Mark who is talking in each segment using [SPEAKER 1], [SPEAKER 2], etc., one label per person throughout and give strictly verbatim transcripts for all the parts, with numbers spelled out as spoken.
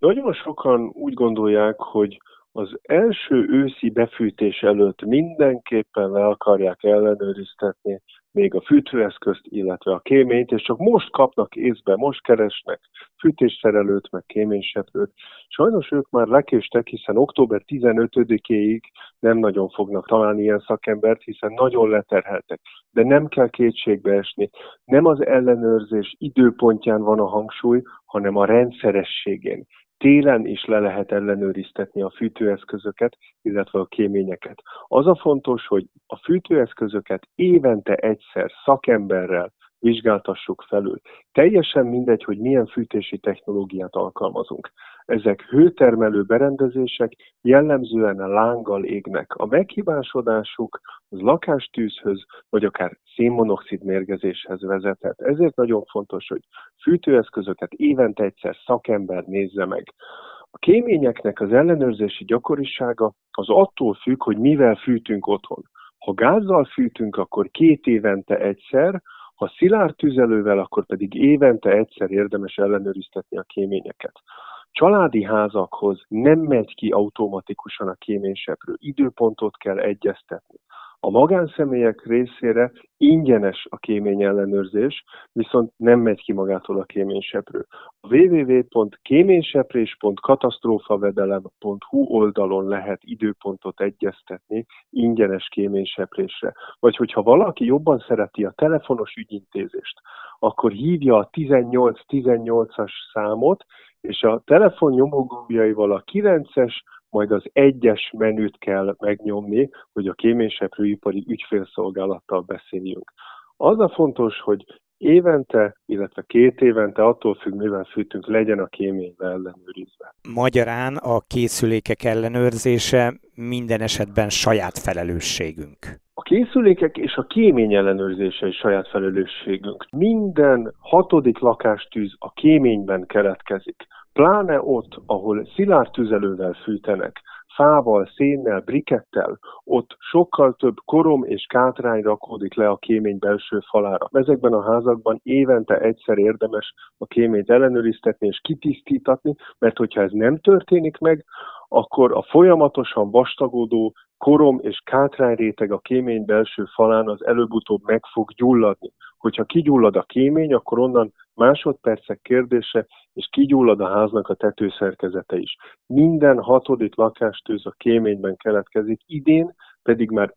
[SPEAKER 1] Nagyon sokan úgy gondolják, hogy az első őszi befűtés előtt mindenképpen le akarják ellenőriztetni még a fűtőeszközt, illetve a kéményt, és csak most kapnak észbe, most keresnek fűtésszerelőt, meg kéményseprőt. Sajnos ők már lekéstek, hiszen október tizenötödikéig nem nagyon fognak találni ilyen szakembert, hiszen nagyon leterheltek. De nem kell kétségbe esni. Nem az ellenőrzés időpontján van a hangsúly, hanem a rendszerességén. Télen is le lehet ellenőriztetni a fűtőeszközöket, illetve a kéményeket. Az a fontos, hogy a fűtőeszközöket évente egyszer szakemberrel vizsgáltassuk felül. Teljesen mindegy, hogy milyen fűtési technológiát alkalmazunk. Ezek hőtermelő berendezések, jellemzően a lánggal égnek. A meghibásodásuk az lakástűzhöz, vagy akár szénmonoxid mérgezéshez vezethet. Ezért nagyon fontos, hogy fűtőeszközöket évente egyszer szakember nézze meg. A kéményeknek az ellenőrzési gyakorisága az attól függ, hogy mivel fűtünk otthon. Ha gázzal fűtünk, akkor két évente egyszer, ha szilárd tüzelővel, akkor pedig évente egyszer érdemes ellenőriztetni a kéményeket. Családi házakhoz nem megy ki automatikusan a kéményseprő, időpontot kell egyeztetni. A magánszemélyek részére ingyenes a kémény ellenőrzés, viszont nem megy ki magától a kéményseprő. A double-u double-u double-u pont kéményseprés pont katasztrófavedelem pont hu oldalon lehet időpontot egyeztetni ingyenes kéményseprésre. Vagy hogyha valaki jobban szereti a telefonos ügyintézést, akkor hívja a tizennyolc tizennyolcas számot, és a telefon nyomógombjaival a kilences, majd az egyes menüt kell megnyomni, hogy a kéményseprőipari ügyfélszolgálattal beszéljünk. Az a fontos, hogy évente, illetve két évente, attól függ, mivel fűtünk, legyen a kéménybe ellenőrizve.
[SPEAKER 2] Magyarán a készülékek ellenőrzése minden esetben saját felelősségünk.
[SPEAKER 1] A készülékek és a kémény ellenőrzése is saját felelősségünk. Minden hatodik lakástűz a kéményben keletkezik. Pláne ott, ahol szilárd tüzelővel fűtenek, fával, szénnel, brikettel, ott sokkal több korom és kátrány rakódik le a kémény belső falára. Ezekben a házakban évente egyszer érdemes a kéményt ellenőriztetni és kitisztítatni, mert hogyha ez nem történik meg, akkor a folyamatosan vastagodó korom és kátrányréteg a kémény belső falán az előbb-utóbb meg fog gyulladni. Hogyha kigyullad a kémény, akkor onnan másodpercek kérdése, és kigyullad a háznak a tetőszerkezete is. Minden hatodik lakástűz a kéményben keletkezik, idén pedig már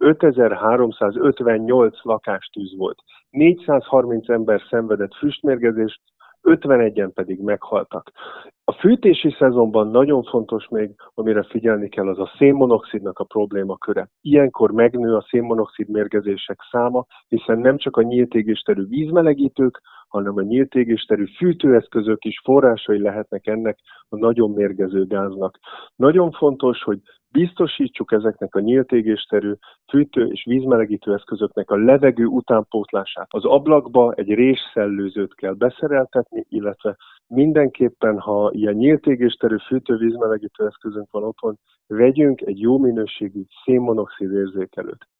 [SPEAKER 1] ötezer-háromszázötvennyolc lakástűz volt. négyszázharminc ember szenvedett füstmérgezést, ötvenegyen pedig meghaltak. A fűtési szezonban nagyon fontos még, amire figyelni kell, az a szénmonoxidnak a problémaköre. Ilyenkor megnő a szénmonoxid mérgezések száma, hiszen nem csak a nyílt égésterű vízmelegítők, hanem a nyílt égésterű fűtőeszközök is forrásai lehetnek ennek a nagyon mérgező gáznak. Nagyon fontos, hogy biztosítsuk ezeknek a nyílt égésterű fűtő- és vízmelegítő eszközöknek a levegő utánpótlását. Az ablakba egy résszellőzőt kell beszereltetni, illetve mindenképpen, ha ilyen nyílt égésterű fűtő-vízmelegítő eszközünk van otthon, vegyünk egy jó minőségű szénmonoxid érzékelőt.